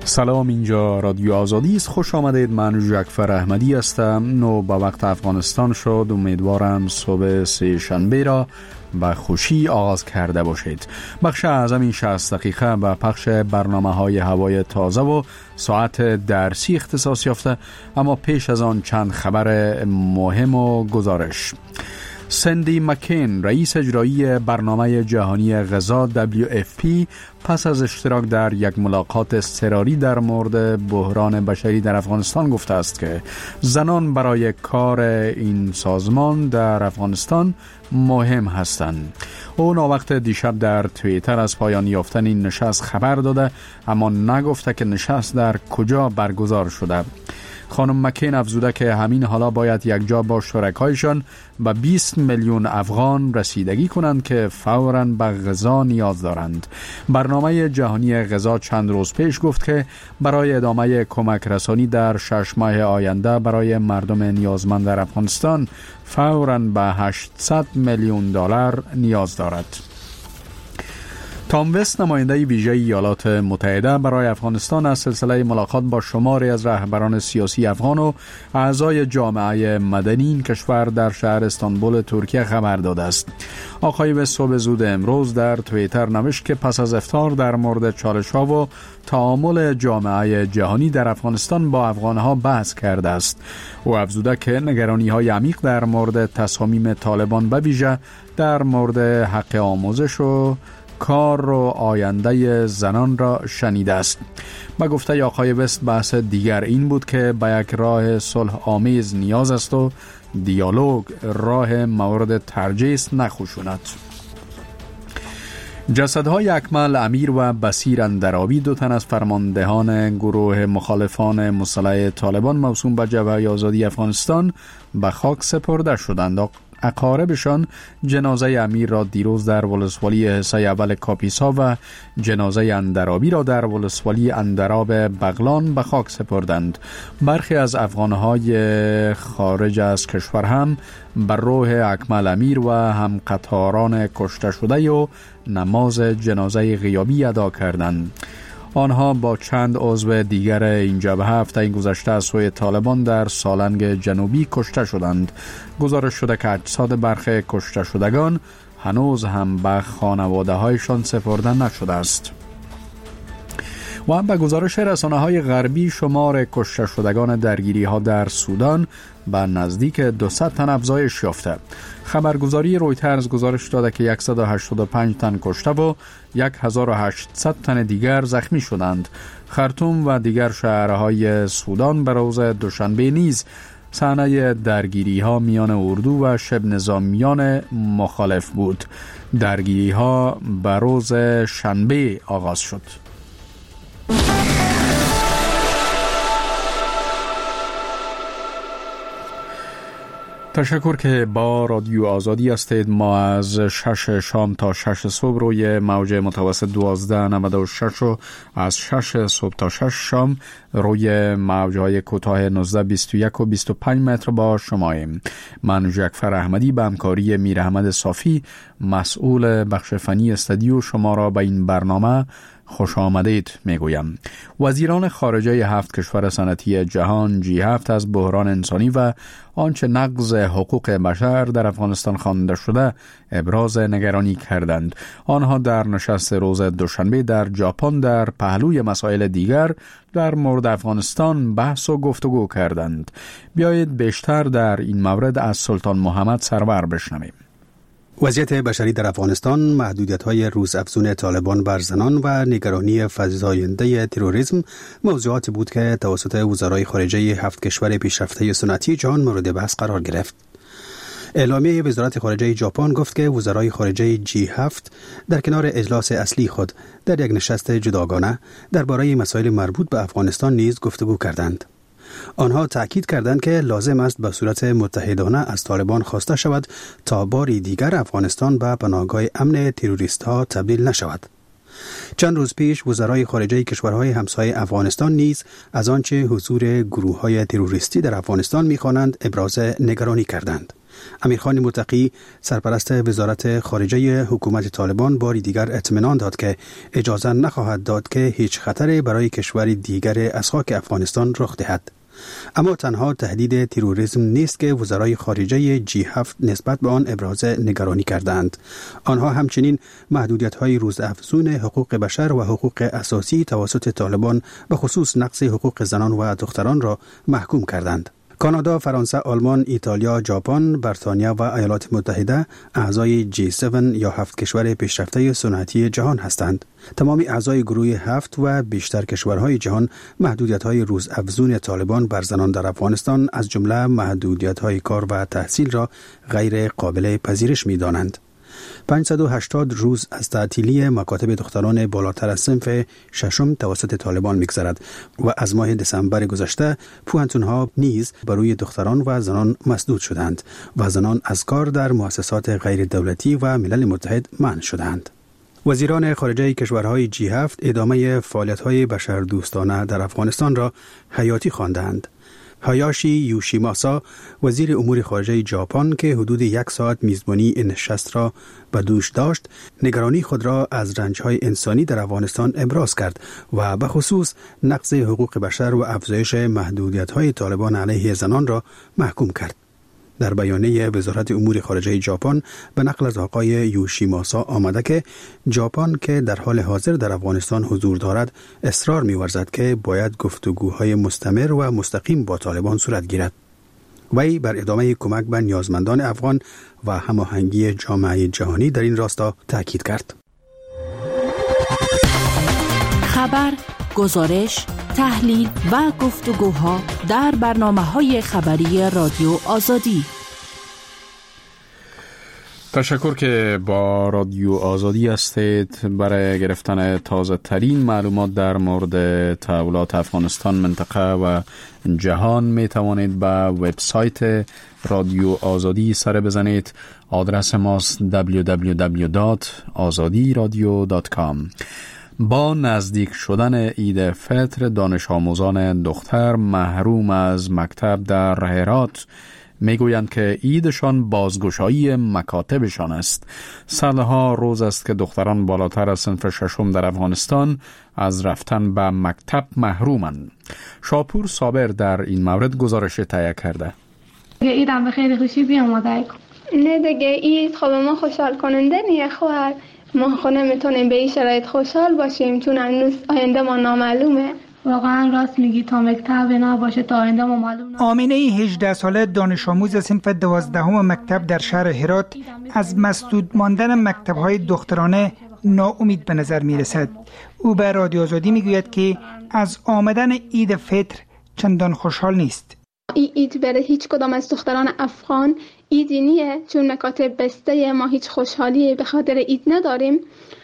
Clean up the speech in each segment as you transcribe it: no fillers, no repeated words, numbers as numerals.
سلام، اینجا رادیو آزادی است. خوش آمدید. من جعفر احمدی هستم. نو با وقت افغانستان شد. امیدوارم صبح سه شنبه را با خوشی آغاز کرده باشید. بخش اعظم این 60 دقیقه به پخش برنامه‌های هوای تازه و ساعت درسی اختصاص یافته، اما پیش از آن چند خبر مهم و گزارش. سندی مکین، رئیس اجرایی برنامه جهانی غذا WFP، پس از اشتراک در یک ملاقات اضطراری در مورد بحران بشری در افغانستان گفته است که زنان برای کار این سازمان در افغانستان مهم هستند. او ناوقت دیشب در توییتر از پایان یافتن این نشست خبر داده، اما نگفته که نشست در کجا برگزار شده. خانم مکین افزوده که همین حالا باید یک جا با شرکایشان به 20 میلیون افغان رسیدگی کنند که فوراً به غذا نیاز دارند. برنامه جهانی غذا چند روز پیش گفت که برای ادامه کمک رسانی در 6 ماه آینده برای مردم نیازمند در افغانستان فوراً به 800 میلیون دلار نیاز دارد. تام وست، نماینده ویژه ایالات متحده برای افغانستان، از سلسله ملاقات با شماری از رهبران سیاسی افغان و اعضای جامعه مدنی این کشور در شهر استانبول ترکیه خبر داده است. آقای وست صبح زود امروز در توییتر نوشت که پس از افطار در مورد چالش‌ها و تعامل جامعه جهانی در افغانستان با افغان‌ها بحث کرده است. او افزوده که نگرانی‌های عمیق در مورد تصامیم طالبان به ویژه در مورد حق آموزش و کار و آینده زنان را شنیده است. با گفته آقای وست، بحث دیگر این بود که به یک راه صلح آمیز نیاز است و دیالوگ راه مورد ترجیح است، نه خشونت. جسدهای اکمل امیر و بصیر اندرابی، 2 تن از فرماندهان گروه مخالفان مسلح طالبان موسوم به جبهه آزادی افغانستان، به خاک سپرده شدند. اقاربشان جنازه امیر را دیروز در ولسوالی حصه اول کاپیسا و جنازه اندرابی را در ولسوالی اندراب بغلان به خاک سپردند. برخی از افغانهای خارج از کشور هم بر روح اکمل امیر و هم قطاران کشته شده و نماز جنازه غیابی ادا کردند. آنها با چند عضو دیگر این جبهه هفته گذشته از سوی طالبان در سالنگ جنوبی کشته شدند. گزارش شده که اجساد برخی کشته شدگان هنوز هم به خانواده هایشان سپرده نشده است. و به گزارش رسانه‌های غربی، شمار کشته شدگان درگیری‌ها در سودان به نزدیک 200 تن افزایش یافته. خبرگزاری رویترز گزارش داده که 185 تن کشته و 1800 تن دیگر زخمی شدند. خرطوم و دیگر شهرهای سودان به روز دوشنبه نیز صحنه درگیری‌ها میان اردو و شبه نظامیان مخالف بود. درگیری‌ها به روز شنبه آغاز شد. تشکر که با رادیو آزادی هستید. ما از 6 شام تا 6 صبح روی موج متوسط 1296 و از 6 صبح تا 6 شام روی موجهای کوتاه 19، 21 و 25 متر با شماییم. من جعفر احمدی به همکاری میر احمد صافی، مسئول بخش فنی استودیو، شما را به این برنامه خوش آمدید میگویم. وزیران خارجه 7 کشور صنعتی جهان G7 از بحران انسانی و آنچه نقض حقوق بشر در افغانستان خوانده شده ابراز نگرانی کردند. آنها در نشست روز دوشنبه در ژاپن در پهلوی مسائل دیگر در مورد افغانستان بحث و گفتگو کردند. بیایید بیشتر در این مورد از سلطان محمد سرور بشنویم. وضعیت بشری در افغانستان، محدودیت‌های روزافزون طالبان بر زنان و نگرانی فزاینده تروریسم موضوعاتی بود که توسط وزرای خارجه 7 کشور پیشرفته صنعتی جهان مورد بحث قرار گرفت. اعلامیه وزارت خارجه ژاپن گفت که وزرای خارجه G7 در کنار اجلاس اصلی خود در یک نشست جداگانه درباره مسائل مربوط به افغانستان نیز گفتگو کردند. آنها تأکید کردند که لازم است به صورت متحدانه از طالبان خواسته شود تا باری دیگر افغانستان به پناهگاه امن تروریست‌ها تبدیل نشود. چند روز پیش وزرای خارجه کشورهای همسایه افغانستان نیز از آنچه حضور گروه‌های تروریستی در افغانستان می‌خوانند ابراز نگرانی کردند. امیرخان متقی سرپرست وزارت خارجه حکومت طالبان باری دیگر اطمینان داد که اجازه نخواهد داد که هیچ خطری برای کشور دیگر از خاک افغانستان رخ دهد. اما تنها تهدید تروریسم نیست که وزرای خارجه G7 نسبت به آن ابراز نگرانی کردند. آنها همچنین محدودیت‌های روزافزون حقوق بشر و حقوق اساسی توسط طالبان به خصوص نقض حقوق زنان و دختران را محکوم کردند. کانادا، فرانسه، آلمان، ایتالیا، ژاپن، بریتانیا و ایالات متحده اعضای G7 یا 7 کشور پیشرفته صنعتی جهان هستند. تمام اعضای گروه 7 و بیشتر کشورهای جهان محدودیت‌های روزافزون طالبان بر زنان در افغانستان از جمله محدودیت‌های کار و تحصیل را غیر قابل پذیرش می‌دانند. 580 روز از تعطیلی مکاتب دختران بالاتر از صنف ششم توسط طالبان می‌گذرد و از ماه دسامبر گذشته پوهنتون‌ها نیز برای دختران و زنان مسدود شدند و زنان از کار در مؤسسات غیر دولتی و ملل متحد منع شدند. وزیران خارجه کشورهای G7 ادامه فعالیت‌های بشردوستانه در افغانستان را حیاتی خواندند. هایاشی یوشیماسا، وزیر امور خارجه ژاپن که حدود 1 ساعت میزبانی این نشست را به دوش داشت، نگرانی خود را از رنج‌های انسانی در افغانستان ابراز کرد و به خصوص نقض حقوق بشر و افزایش محدودیت‌های طالبان علیه زنان را محکوم کرد. در بیانیه وزارت امور خارجه ژاپن به نقل از آقای یوشیماسا آمده که ژاپن که در حال حاضر در افغانستان حضور دارد اصرار می‌ورزد که باید گفتگوهای مستمر و مستقیم با طالبان صورت گیرد. وی بر ادامه کمک به نیازمندان افغان و هماهنگی جامعه جهانی در این راستا تاکید کرد. خبر، گزارش، تحلیل و گفتگوها در برنامه‌های خبری رادیو آزادی. تشکر که با رادیو آزادی هستید. برای گرفتن تازه ترین معلومات در مورد تحولات افغانستان، منطقه و جهان می توانید به وبسایت رادیو آزادی سر بزنید. آدرس ماست www.azadiradio.com. با نزدیک شدن عید فطر، دانش آموزان دختر محروم از مکتب در هرات میگویند که عیدشان بازگشایی مکاتبشان است. صدها روز است که دختران بالاتر از صنف ششم در افغانستان از رفتن به مکتب محرومند. شاپور صابر در این مورد گزارش تهیه کرده. عیدم به خیلی خوشی بیامده. نه دیگه عید خب ما خوشحال کننده نیه خواهر. ما خود نمیتونیم به این شرایط خوشحال باشیم چون هنوز آینده ما نامعلومه. واقعا راست میگی، تا مکتب نباشه تا آینده ما معلوم نباشه. آمینه 18 ساله دانش آموز صنف 12 مکتب در شهر هرات از مسدود ماندن مکتب‌های دخترانه ناامید به نظر میرسد. او به رادیو آزادی میگوید که از آمدن عید فطر چندان خوشحال نیست. عید برای هیچ کدام از دختران افغان عیدی نیه، چون مکاتب بسته، ما هیچ خوشحالی به خاطر عید نداریم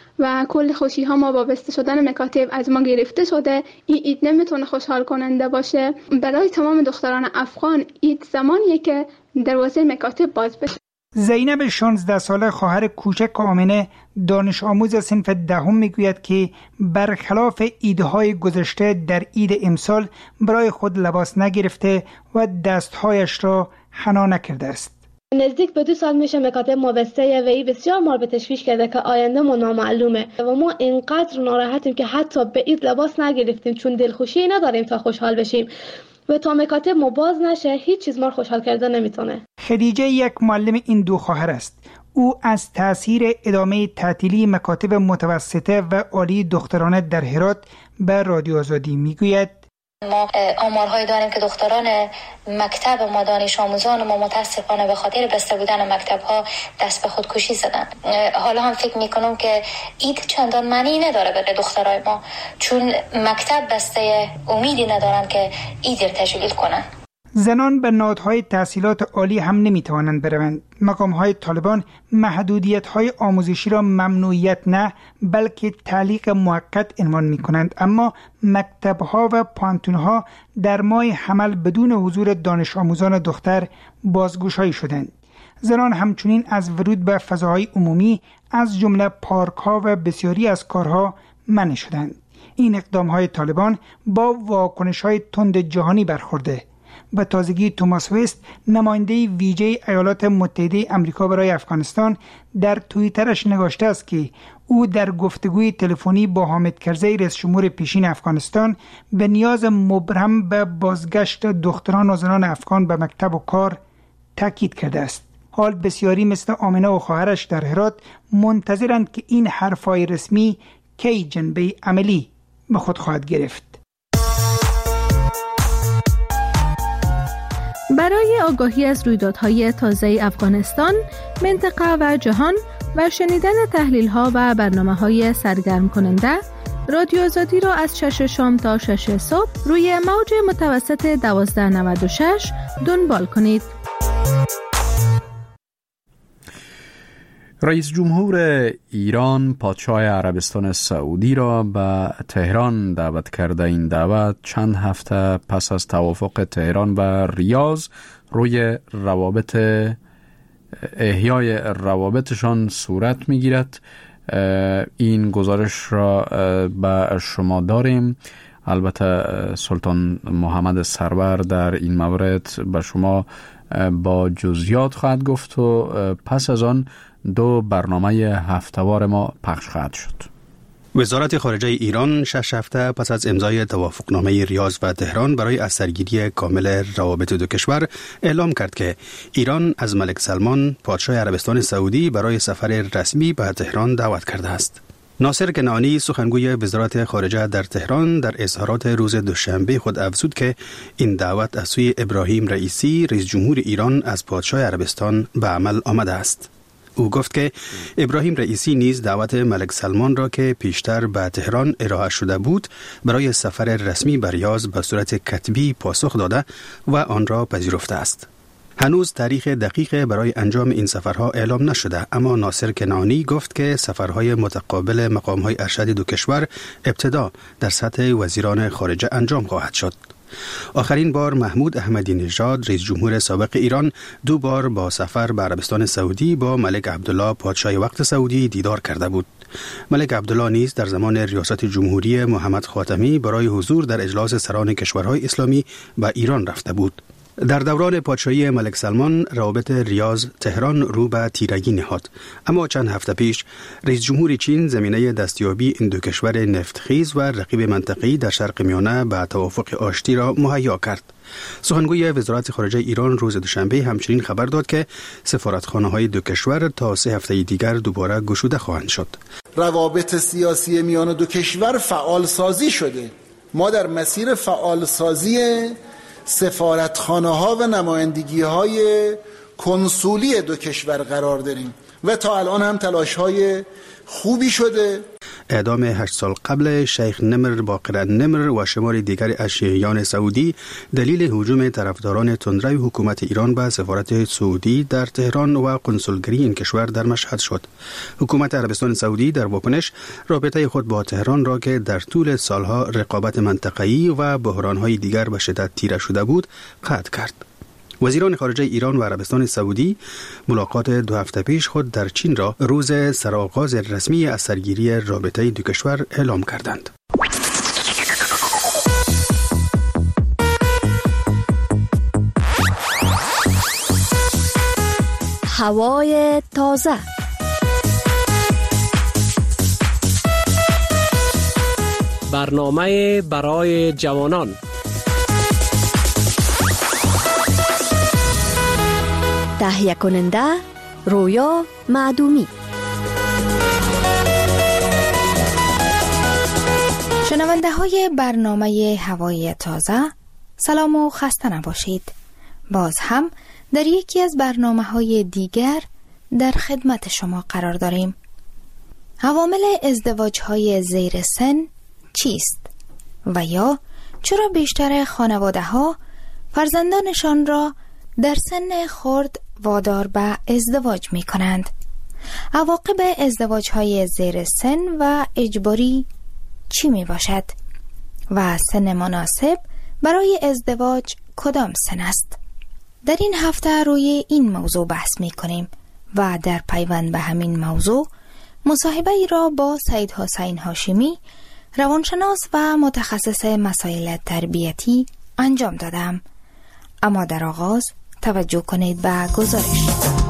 و کل خوشی ها ما با بسته شدن مکاتب از ما گرفته شده. این عید نمیتونه خوشحال کننده باشه. برای تمام دختران افغان عید زمانیه که دروازه مکاتب باز بشه. زینب 16 ساله خواهر کوچک آمینه دانش آموز صنف 10 میگوید که برخلاف عیدهای گذشته در عید امسال برای خود لباس نگرفته و دستهایش را حنا نکرده است. نزدیک به 2 سال میشه مکاتب ما بسته و این بسیار ما رو به تشویش کرده که آینده ما نامعلومه و ما اینقدر ناراحتیم که حتی به عید لباس نگرفتیم چون دلخوشی نداریم تا خوشحال بشیم و تا مکاتب ما باز نشه هیچ چیز ما رو خوشحال کرده نمیتونه. خدیجه یک معلم این 2 خواهر است. او از تأثیر ادامه تعطیلی مکاتب متوسطه و عالی دخترانه در هرات به رادیو آزادی میگوید ما آمارهایی داریم که دختران مکتب ما، دانش آموزان ما متاسفانه به خاطر بسته بودن مکتب ها دست به خودکشی زدن. حالا هم فکر میکنم که عید چندان معنی نداره برای دخترای ما چون مکتب بسته، امیدی ندارن که عید رو تشکیل کنن. زنان به نهادهای تحصیلات عالی هم نمیتوانند بروند. مقامهای طالبان محدودیت‌های آموزشی را ممنوعیت نه بلکه تعلیق موقت عنوان می‌کنند، اما مکتب‌ها و پانتون‌ها در ماه حمل بدون حضور دانش آموزان دختر بازگشایی شدند. زنان همچنین از ورود به فضاهای عمومی از جمله پارک‌ها و بسیاری از کارها منع شدند. این اقدام‌های طالبان با واکنش‌های تند جهانی برخورده. به تازگی توماس وست، نماینده ویژه ایالات متحده آمریکا برای افغانستان، در توییترش نگاشته است که او در گفتگوی تلفنی با حامد کرزی رئیس جمهور پیشین افغانستان به نیاز مبرم به بازگشت دختران و زنان افغان به مکتب و کار تاکید کرده است. حال بسیاری مثل آمنه و خواهرش در هرات منتظرند که این حرفای رسمی کی جنبه عملی به خود خواهد گرفت. برای آگاهی از رویدادهای تازه افغانستان، منطقه و جهان و شنیدن تحلیل‌ها و برنامه‌های سرگرم کننده، رادیو آزادی را از 6 شام تا 6 صبح روی موج متوسط 1296 دنبال کنید. رئیس جمهور ایران پادشاه عربستان سعودی را به تهران دعوت کرده. این دعوت چند هفته پس از توافق تهران و ریاض روی احیای روابطشان صورت می‌گیرد. این گزارش را به شما داریم. البته سلطان محمد سرور در این مورد به شما با جزئیات خواهد گفت و پس از آن 2 برنامه هفته‌وار ما پخش خواهد شد. وزارت خارجه ایران 6 هفته پس از امضای توافقنامه ریاض و تهران برای از سرگیری کامل روابط دو کشور اعلام کرد که ایران از ملک سلمان پادشاه عربستان سعودی برای سفر رسمی به تهران دعوت کرده است. ناصر کنعانی سخنگوی وزارت خارجه در تهران در اظهارات روز دوشنبه خود افزود که این دعوت از سوی ابراهیم رئیسی رئیس جمهور ایران از پادشاه عربستان به عمل آمده است. او گفت که ابراهیم رئیسی نیز دعوت ملک سلمان را که پیشتر به تهران ارائه شده بود برای سفر رسمی به ریاض به صورت کتبی پاسخ داده و آن را پذیرفته است. هنوز تاریخ دقیق برای انجام این سفرها اعلام نشده، اما ناصر کنعانی گفت که سفرهای متقابل مقامهای ارشد دو کشور ابتدا در سطح وزیران خارجه انجام خواهد شد. آخرین بار محمود احمدی نژاد رئیس جمهور سابق ایران 2 بار با سفر به عربستان سعودی با ملک عبدالله پادشاه وقت سعودی دیدار کرده بود. ملک عبدالله نیز در زمان ریاست جمهوری محمد خاتمی برای حضور در اجلاس سران کشورهای اسلامی به ایران رفته بود. در دوران پادشاهی ملک سلمان روابط ریاض تهران رو به تیرگی نهاد، اما چند هفته پیش رئیس جمهور چین زمینه دستیابی این دو کشور نفتخیز و رقیب منطقه‌ای در شرق میانه به توافق آشتی را مهیا کرد. سخنگوی وزارت خارجه ایران روز دوشنبه همچنین خبر داد که سفارتخانه‌های دو کشور تا 3 هفته دیگر دوباره گشوده خواهند شد. روابط سیاسی میان دو کشور فعال سازی شده. ما در مسیر فعال سازی سفارتخانه‌ها و نمایندگی‌های کنسولی دو کشور قرار داریم و تا الان هم تلاش‌های خوبی شده. اعدام 8 سال قبل شیخ نمر باقر النمر و شمار دیگر از شیعیان سعودی دلیل هجوم طرفداران تندروی حکومت ایران به سفارت سعودی در تهران و قنسولگری این کشور در مشهد شد. حکومت عربستان سعودی در واکنش رابطه خود با تهران را که در طول سالها رقابت منطقه‌ای و بحران‌های دیگر به شدت تیره شده بود قطع کرد. وزیران خارجه ایران و عربستان سعودی ملاقات 2 هفته پیش خود در چین را روز سرآغاز رسمی از سرگیری رابطه دو کشور اعلام کردند. هوای تازه. برنامه برای جوانان. تهیه کننده رویا معدومی. شنونده های برنامه هوای تازه، سلام و خسته نباشید. باز هم در یکی از برنامه های دیگر در خدمت شما قرار داریم. عوامل ازدواج های زیر سن چیست؟ و یا چرا بیشتر خانواده ها فرزندانشان را در سن خرد وادار به ازدواج می کنند؟ عواقب ازدواج های زیر سن و اجباری چی می باشد؟ و سن مناسب برای ازدواج کدام سن است؟ در این هفته روی این موضوع بحث می کنیم و در پیوند به همین موضوع مصاحبه ای را با سید حسین هاشمی، روانشناس و متخصص مسائل تربیتی انجام دادم. اما در آغاز توجه کنید به گزارش.